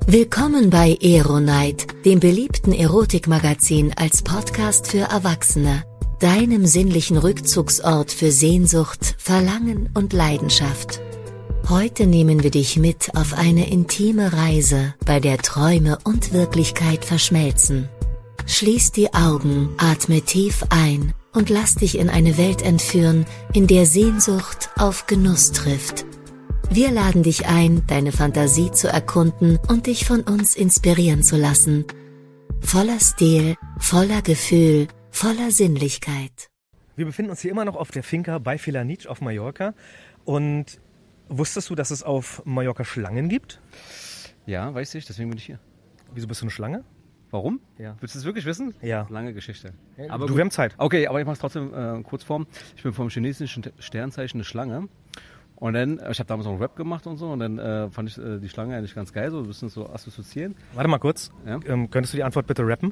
Willkommen bei Eronite, dem beliebten Erotikmagazin als Podcast für Erwachsene, deinem sinnlichen Rückzugsort für Sehnsucht, Verlangen und Leidenschaft. Heute nehmen wir dich mit auf eine intime Reise, bei der Träume und Wirklichkeit verschmelzen. Schließ die Augen, atme tief ein und lass dich in eine Welt entführen, in der Sehnsucht auf Genuss trifft. Wir laden dich ein, deine Fantasie zu erkunden und dich von uns inspirieren zu lassen. Voller Stil, voller Gefühl, voller Sinnlichkeit. Wir befinden uns hier immer noch auf der Finca bei Felanitx auf Mallorca. Und wusstest du, dass es auf Mallorca Schlangen gibt? Ja, weiß ich, deswegen bin ich hier. Wieso bist du eine Schlange? Warum? Ja. Willst du es wirklich wissen? Ja. Lange Geschichte. Aber wir haben Zeit. Okay, aber ich mache es trotzdem Kurzform. Ich bin vom chinesischen Sternzeichen eine Schlange. Und dann, ich habe damals auch einen Rap gemacht und so, und dann fand ich die Schlange eigentlich ganz geil, so ein bisschen so assoziieren. Warte mal kurz. Ja? Könntest du die Antwort bitte rappen?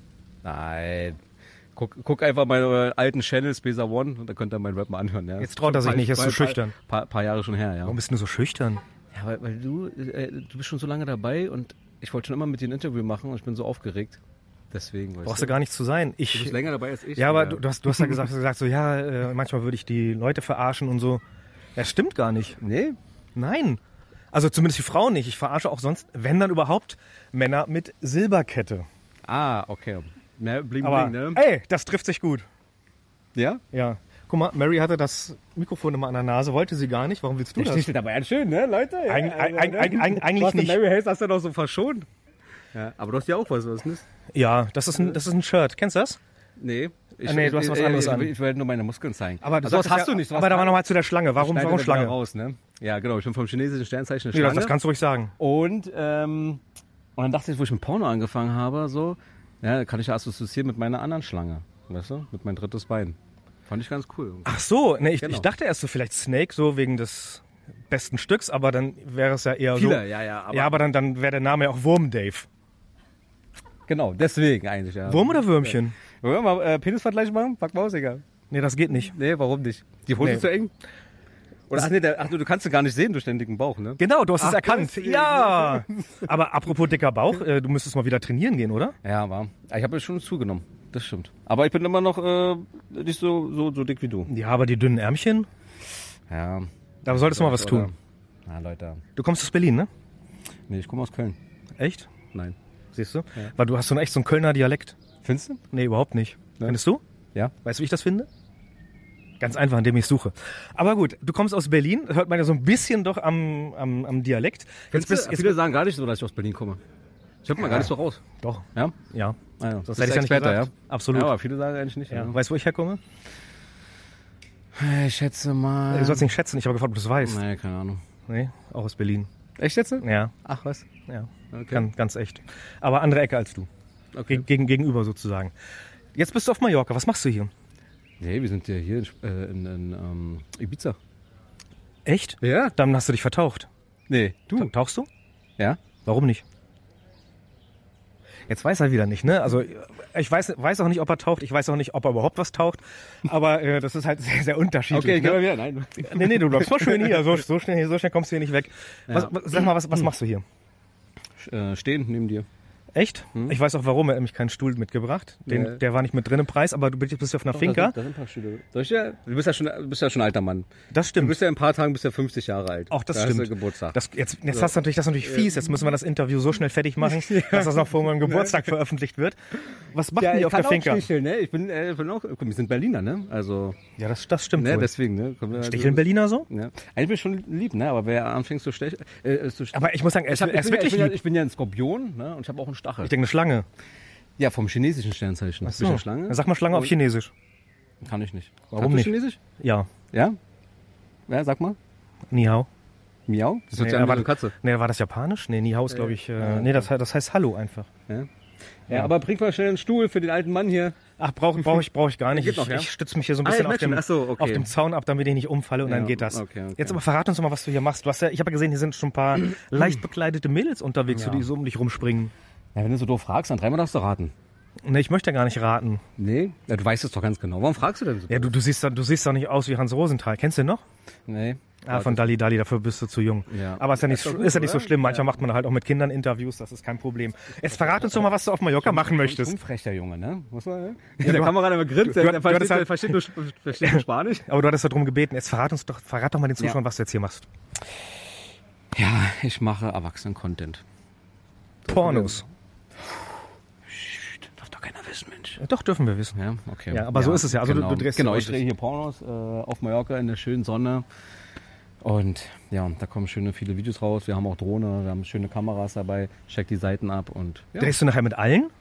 Nein. Guck einfach meine alten Channels, Besa One, und da könnt ihr meinen Rap mal anhören. Ja? Jetzt traut er sich nicht, er ist so schüchtern. Paar Jahre schon her, ja. Warum bist du so schüchtern? Ja, weil du bist schon so lange dabei und ich wollte schon immer mit dir ein Interview machen und ich bin so aufgeregt. Deswegen. Brauchst du gar nicht zu sein. Du bist länger dabei als ich. Ja, aber du hast ja gesagt so, ja, manchmal würde ich die Leute verarschen und so. Das stimmt gar nicht. Nee? Nein. Also zumindest die Frauen nicht. Ich verarsche auch sonst, wenn dann überhaupt, Männer mit Silberkette. Ah, okay. Mehr bling, aber, ne? Ey, das trifft sich gut. Ja? Ja. Guck mal, Mary hatte das Mikrofon immer an der Nase, wollte sie gar nicht. Warum willst du das? Das steht dabei ganz schön, ne, Leute? Ja, eigentlich nicht. Mary Hayes hast du doch so verschont. Ja, aber du hast ja auch was nicht? Ja, das ist ein Shirt. Kennst du das? Nee. Du hast was anderes an. Ich werde nur meine Muskeln zeigen. Aber also, das hast du nicht. Aber da war nochmal zu der Schlange. Warum Schlange? Raus, ne? Ja, genau. Ich bin vom chinesischen Sternzeichen eine Schlange. Ja, das kannst du ruhig sagen. Und dann dachte ich, wo ich mit Porno angefangen habe, so, ja, kann ich ja assoziieren mit meiner anderen Schlange. Weißt du? Mit meinem drittes Bein. Fand ich ganz cool. Ach so, ne, ich dachte erst so vielleicht Snake, so wegen des besten Stücks, aber dann wäre es ja eher Viele, so. Ja, aber dann wäre der Name ja auch Wurm Dave. Genau, deswegen eigentlich, ja. Wurm oder Würmchen? Ja. Wollen wir mal Penisvergleich machen? Pack mal aus, egal. Nee, das geht nicht. Nee, warum nicht? Die Hose ist zu eng? Oder du kannst sie gar nicht sehen durch den dicken Bauch, ne? Genau, du hast es erkannt. Ja. Aber apropos dicker Bauch, du müsstest mal wieder trainieren gehen, oder? Ja, aber ich habe schon zugenommen. Das stimmt. Aber ich bin immer noch nicht so dick wie du. Ja, aber die dünnen Ärmchen? Ja. Da solltest du mal was tun. Na, Leute. Du kommst aus Berlin, ne? Nee, ich komme aus Köln. Echt? Nein. Siehst du? Ja. Weil du hast echt so einen Kölner Dialekt. Findest du? Nee, überhaupt nicht. Ja. Findest du? Ja. Weißt du, wie ich das finde? Ganz einfach, indem ich suche. Aber gut, du kommst aus Berlin, hört man ja so ein bisschen doch am Dialekt. Viele sagen gar nicht so, dass ich aus Berlin komme. Ich hört mal gar nicht so raus. Doch. Ja? Ja. Also, das hätte ich ja nicht gesagt. Ja? Absolut. Ja, aber viele sagen eigentlich nicht. Ja. Ja. Weißt du, wo ich herkomme? Ich schätze mal... Du sollst nicht schätzen, ich habe gefragt, ob du es weißt. Nee, keine Ahnung. Nee, auch aus Berlin. Echt jetzt? Ja. Ach, was? Ja. Okay. Ganz echt. Aber andere Ecke als du. Okay. Gegenüber sozusagen. Jetzt bist du auf Mallorca. Was machst du hier? Nee, wir sind ja hier in Ibiza. Echt? Ja. Dann hast du dich vertaucht. Nee, du. Tauchst du? Ja. Warum nicht? Jetzt weiß er wieder nicht, ne? Also ich weiß auch nicht, ob er taucht. Ich weiß auch nicht, ob er überhaupt was taucht. Aber das ist halt sehr, sehr unterschiedlich. Okay, gehen wir ne? wieder. Nein. Nee, du bleibst mal schön hier. So schnell kommst du hier nicht weg. Ja. Sag mal, was machst du hier? Stehen neben dir. Echt? Ich weiß auch warum, er hat nämlich keinen Stuhl mitgebracht. Der war nicht mit drin im Preis, aber du bist ja auf einer Finca. Da sind ein paar Stühle. Du bist ja schon ein alter Mann. Das stimmt. Du bist ja in ein paar Tagen 50 Jahre alt. Auch das da stimmt. Hast du Geburtstag. Jetzt hast du das ist natürlich fies. Jetzt müssen wir das Interview so schnell fertig machen, dass das noch vor meinem Geburtstag veröffentlicht wird. Was macht ihr auf der Finca? Ne? Ich bin auch. Wir sind Berliner, ne? Also. Ja, das stimmt. Ne, wohl. deswegen, ne? Sticheln Berliner so? Ja. Eigentlich bin ich schon lieb, ne? Aber wer anfängt zu stechen. Aber ich muss sagen, ich bin ja ein Skorpion, ne? Und ich habe auch einen Stachel. Ich denke, eine Schlange. Ja, vom chinesischen Sternzeichen. Ach so. Bin ich eine Schlange? Sag mal Schlange auf Chinesisch. Kann ich nicht. Warum nicht? Chinesisch? Ja. Ja? Ja, sag mal. Ni hao. Miau? Das hört sich an wie eine Katze. Nee, war das Japanisch? Nee, Ni hao ist, glaube ich. Nee, das heißt Hallo einfach. Ja, aber bring mal schnell einen Stuhl für den alten Mann hier. Ach, brauch ich gar nicht. Ich stütze mich hier so ein bisschen auf dem Zaun ab, damit ich nicht umfalle und dann geht das. Okay. Jetzt aber verrat uns doch mal, was du hier machst. Ich habe ja gesehen, hier sind schon ein paar leicht bekleidete Mädels unterwegs, die so um dich rumspringen. Ja, wenn du so doof fragst, dann dreimal darfst du raten. Nee, ich möchte ja gar nicht raten. Nee? Ja, du weißt es doch ganz genau. Warum fragst du denn so? Ja, du siehst doch nicht aus wie Hans Rosenthal. Kennst du den noch? Nee. von Dalli Dalli, dafür bist du zu jung. Ja. Aber ist ja nicht so schlimm. Manchmal macht man halt auch mit Kindern Interviews, das ist kein Problem. Jetzt verrat uns doch mal, was du auf Mallorca machen möchtest. Ein frecher Junge, ne? Muss man, ne? Ja, der Kamera immer grinst, der versteht nur Spanisch. Aber du hattest darum gebeten. Jetzt verrat doch mal den Zuschauern, was du jetzt hier machst. Ja, ich mache Erwachsenen-Content. Pornos. Darf doch keiner wissen, Mensch. Ja, doch, dürfen wir wissen. Ja, okay. Ja, aber so ist es ja. Also genau. du drehst Genau, ich drehe hier Pornos auf Mallorca in der schönen Sonne. Und ja, da kommen viele Videos raus. Wir haben auch Drohne, wir haben schöne Kameras dabei. Check die Seiten ab und ja. Drehst du nachher mit allen?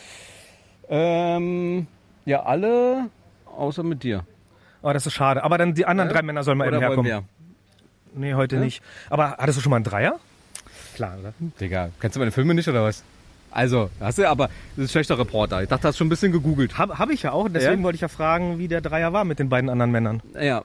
Ja, alle außer mit dir. Oh, das ist schade. Aber dann die anderen 3 Männer sollen mal eben herkommen. Wollen wir? Nee, heute nicht. Aber hattest du schon mal einen Dreier? Klar, oder? Digga, kennst du meine Filme nicht oder was? Also, hast du aber, das ist ein schlechter Reporter. Ich dachte, du hast schon ein bisschen gegoogelt. Hab ich ja auch. Deswegen wollte ich ja fragen, wie der Dreier war mit den beiden anderen Männern. Ja,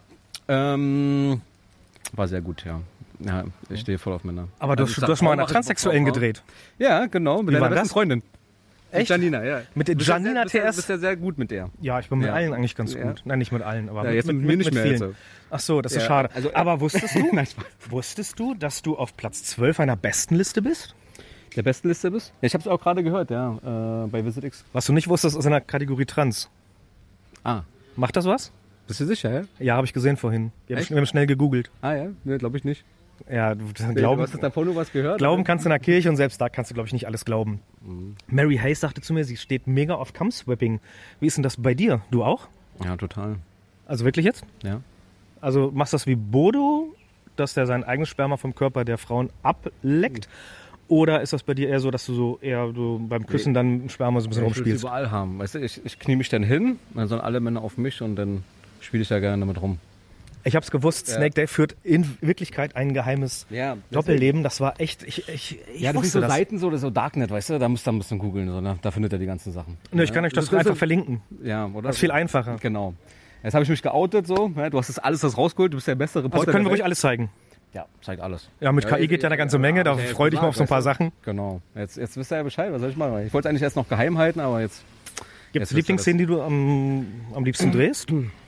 war sehr gut, ja. Ja, ich stehe voll auf Männer. Aber du hast mal einer Transsexuellen gedreht. Ja, genau, mit deiner besten Freundin. Echt? Mit Janina, ja. Mit der Janina TS? Du bist ja sehr gut mit der. Ja, ich bin mit allen eigentlich ganz gut. Nein, nicht mit allen, aber ja, jetzt mit mir nicht mehr. vielen. Also. Ach so, das ist schade. Also, aber wusstest du, dass du auf Platz 12 einer Bestenliste bist? Der Bestenliste bist? Ja, ich habe es auch gerade gehört, ja, bei VisitX. Was du nicht wusstest, ist in der Kategorie Trans. Ah. Macht das was? Bist du sicher, ja? Ja, habe ich gesehen vorhin. Wir haben schnell gegoogelt. Ah ja? Ne, glaube ich nicht. Ja, du hast davon nur was gehört? Glauben kannst du in der Kirche und selbst da kannst du, glaube ich, nicht alles glauben. Mary Hayes sagte zu mir, sie steht mega auf Cum-Swapping. Wie ist denn das bei dir? Du auch? Ja, total. Also wirklich jetzt? Ja. Also machst du das wie Bodo, dass der sein eigenes Sperma vom Körper der Frauen ableckt? Oder ist das bei dir eher so, dass du so beim Küssen dann Sperma so ein bisschen rumspielst? Ich will es überall haben. Weißt du, ich knie mich dann hin, dann sollen alle Männer auf mich und dann spiele ich da gerne damit rum. Ich hab's gewusst, Snake Dave führt in Wirklichkeit ein geheimes Doppelleben. Das war echt, ich das wusste sind so das. Seiten, so Darknet, weißt du, da musst du ein bisschen googeln, so, ne? Da findet er die ganzen Sachen. Ne, ich kann euch das einfach verlinken. Ja, oder? Das ist viel einfacher. Genau. Jetzt habe ich mich geoutet, so, ja, du hast das alles rausgeholt, du bist der beste Reporter. Also können wir ruhig alles zeigen. Ja, zeigt alles. Ja, mit KI geht ja eine ganze Menge, da freue ich mich auf so ein paar Sachen. Genau. Jetzt wisst ihr ja Bescheid, was soll ich machen? Ich wollte es eigentlich erst noch geheim halten, aber jetzt... Gibt es Lieblingsszenen, die du am liebsten drehst?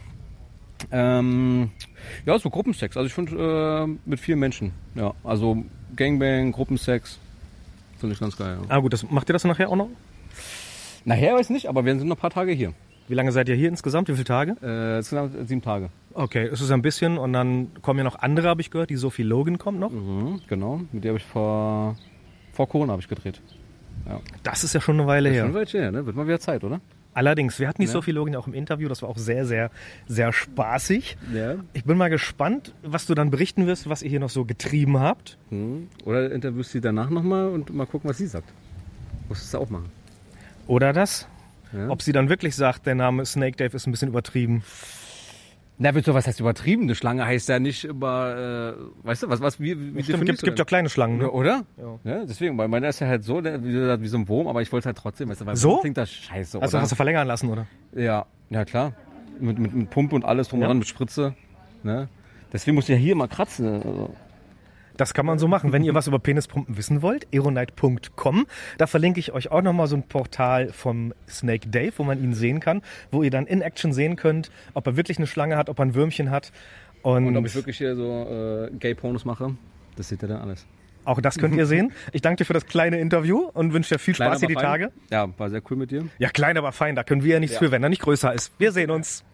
Ja, so Gruppensex. Also ich finde mit vielen Menschen. Ja, also Gangbang, Gruppensex, finde ich ganz geil. Ja. Ah gut, macht ihr das nachher auch noch? Nachher weiß ich nicht, aber wir sind noch ein paar Tage hier. Wie lange seid ihr hier insgesamt? Wie viele Tage? Insgesamt 7 Tage. Okay, das ist ein bisschen und dann kommen ja noch andere, habe ich gehört. Die Sophie Logan kommt noch. Genau, mit der habe ich vor Corona habe ich gedreht. Ja. Das ist ja schon eine Weile her. Schon eine Weile her, ne? Wird mal wieder Zeit, oder? Allerdings, wir hatten die Sophie Logan ja auch im Interview, das war auch sehr, sehr, sehr spaßig. Ja. Ich bin mal gespannt, was du dann berichten wirst, was ihr hier noch so getrieben habt. Oder interviewst sie danach nochmal und mal gucken, was sie sagt. Musst du das auch machen. Oder das? Ja. Ob sie dann wirklich sagt, der Name Snake Dave ist ein bisschen übertrieben. Na, was heißt übertrieben? Eine Schlange heißt ja nicht immer, weißt du, wie gibt doch kleine Schlangen, ne? Oder? Ja, deswegen, weil meiner ist ja halt so, wie so ein Wurm, aber ich wollte halt trotzdem, weißt du, weil so? Klingt das scheiße, also oder? hast du verlängern lassen, oder? Ja, klar. Mit Pumpe und alles drum dran, mit Spritze. Ne? Deswegen muss ich ja hier mal kratzen. Also. Das kann man so machen. Wenn ihr was über Penispumpen wissen wollt, aeronite.com. Da verlinke ich euch auch nochmal so ein Portal vom Snake Dave, wo man ihn sehen kann, wo ihr dann in Action sehen könnt, ob er wirklich eine Schlange hat, ob er ein Würmchen hat. Und ob ich wirklich hier so Gay-Pornos mache, das seht ihr dann alles. Auch das könnt ihr sehen. Ich danke dir für das kleine Interview und wünsche dir viel Spaß hier die Tage. Ja, war sehr cool mit dir. Ja, klein, aber fein. Da können wir ja nichts für, wenn er nicht größer ist. Wir sehen uns.